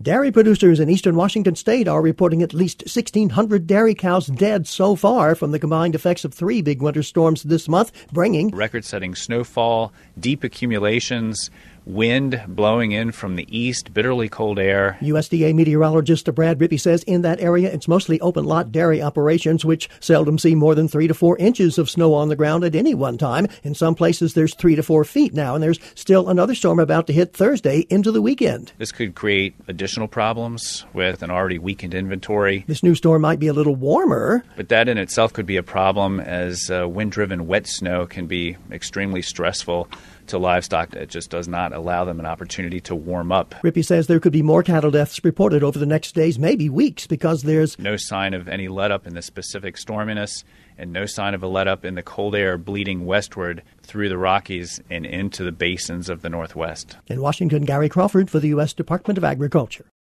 Dairy producers in eastern Washington state are reporting at least 1,600 dairy cows dead so far from the combined effects of 3 big winter storms this month, bringing record-setting snowfall, deep accumulations, wind blowing in from the east, bitterly cold air. USDA meteorologist Brad Rippey says in that area it's mostly open-lot dairy operations, which seldom see more than 3 to 4 inches of snow on the ground at any one time. In some places there's 3 to 4 feet now, and there's still another storm about to hit Thursday into the weekend. This could create additional problems with an already weakened inventory. This new storm might be a little warmer, but that in itself could be a problem, as wind-driven wet snow can be extremely stressful to livestock. It just does not allow them an opportunity to warm up. Rippey says there could be more cattle deaths reported over the next days, maybe weeks, because there's no sign of any let-up in the specific storminess and no sign of a let-up in the cold air bleeding westward through the Rockies and into the basins of the Northwest. In Washington, Gary Crawford for the U.S. Department of Agriculture.